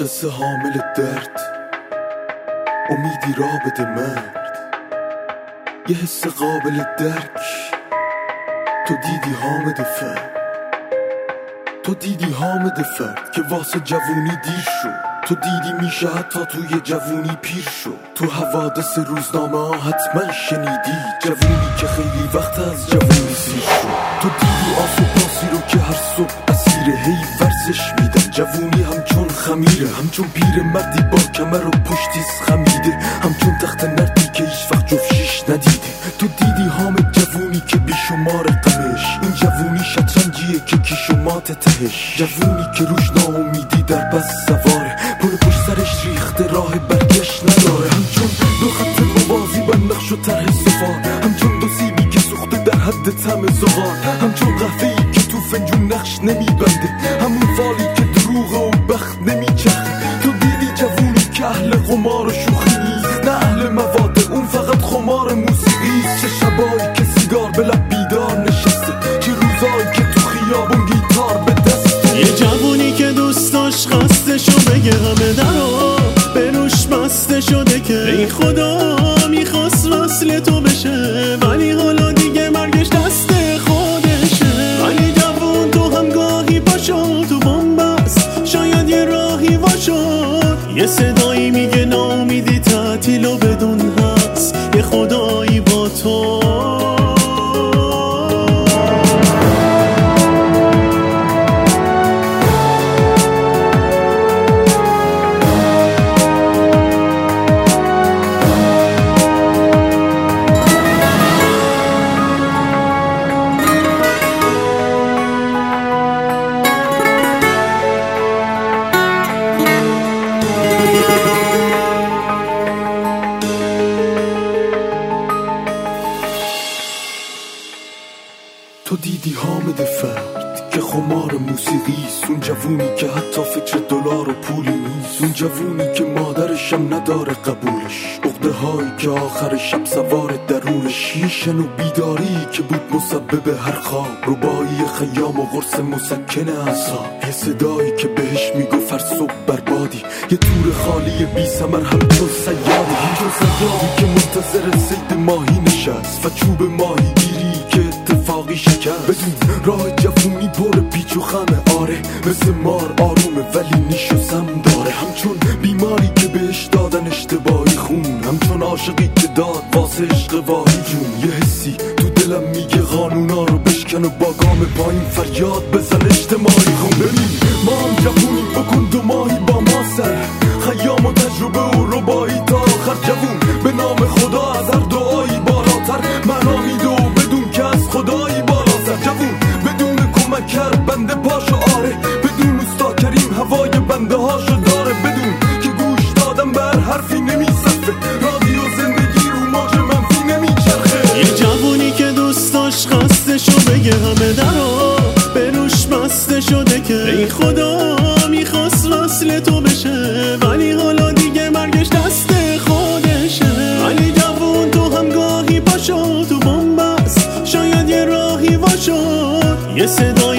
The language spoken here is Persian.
قصه حامل درد، امیدی را بده مرد، یه حس قابل درک. تو دیدی حامد فرد، تو دیدی حامد فرد که واسه جوونی دیر شد. تو دیدی میشه حتی توی جوونی پیر شد. تو حوادث روزنامه ها حتما شنیدی جوونی که خیلی وقت از جوونی سیر شد. تو دیدی آسو پاسی رو که هر صبح اسیر هی ورزش میدن. جوونی همچون خمیره، همچون پیر مردی با کمر و پشتیز خمیده، همچون تخت نردی که هیچ وقت جفشیش ندیده. تو دیدی حامد جوونی که بیشمار قمش، این جوونی شطرنجیه که کیشومات تهش. جوونی که روش ناامیدی در بس سواره، پل پشت سرش ریخته راه برگشت نداره. همچون دو خط موازی بر نقش و طرح سفار، همچون دو سیبی که سوخته در حد طعم زغال، همچون قهوه‌ای که تو فنجون نقش نمیبنده، همون فالی که دروغه و بخت نمیچرخه. تو دیدی جوونی که اهل قمار و شوخی نیست، نه اهل مواده، اون فقط خمار موسیقیست. چه شبایی که سیگار به لب بیدار نشسته، چه روزایی که تو خیابون گیتار به دسته. یه جوونی که دوست داشت قصدشو بگه همه درو به روش بسته شده که ای خدا میخواست وصل تو بشه، ولی حالا دیگه مرگش دست خودشه. ولی جوون تو هم گاهی پاشو تو بنبست، شاید یه راهی واشد. یه صدایی میگه ناامیدی تعطیل و بدون هست، یه خدایی با تو. تو دیدی حامد فرد که خمار موسیقیست، اون جوونی که حتی فکر دلار و پولی نیست، اون جوونی که مادرشم نداره قبولش، عقده هایی که آخر شب سوار درونش، یه شن و بیداری که بود مسبب هر خواب، ربایی خیام و قرص مسکن اعصاب، یه صدایی که بهش میگفت هر صبح بربادی، یه تور خالی بی ثمر همچون صیادی، همچون صیادی که منتظر صید ماهی نشست و چوب ماهی گیری که اتفاقی شکست. بدون راه جوونی پر پیچ و خمه، آره مثل مار آرومه ولی نیش و سم داره، همچون بیماری که بهش دادن اشتباهی خون، همچون عاشقی که داد واسه عشق واهی جون. یه حسی تو دلم میگه قانونا رو بشکن و با گام پایین فریاد بزن اجتماعی خون. ببین ما هم جوونی، بکن دو ماهی با ما سر، خیام و تجربه و ربایی تا آخر. جوون به نام خدا از هر دعایی بالاتر، معنا میده و بدون که از خدایی بالاتر. جوون بدون کمک کرد بنده پاشو، آره بدون استا کریم هوای بنده هاشو داره، بدون که گوش دادم بر حرفی نمیصفه، رادیو زندگی رو موج منفی نمیچرخه. یه جوونی که دوست داشت قصدشو بگه همه درو به روش بسته شده که ای خدا میخواست وصل تو بشه، ولی حالا دیگه مرگش دست خودشه. ولی جوون تو هم گاهی پاشو تو بنبست، شاید یه راهی واشد. یه صدا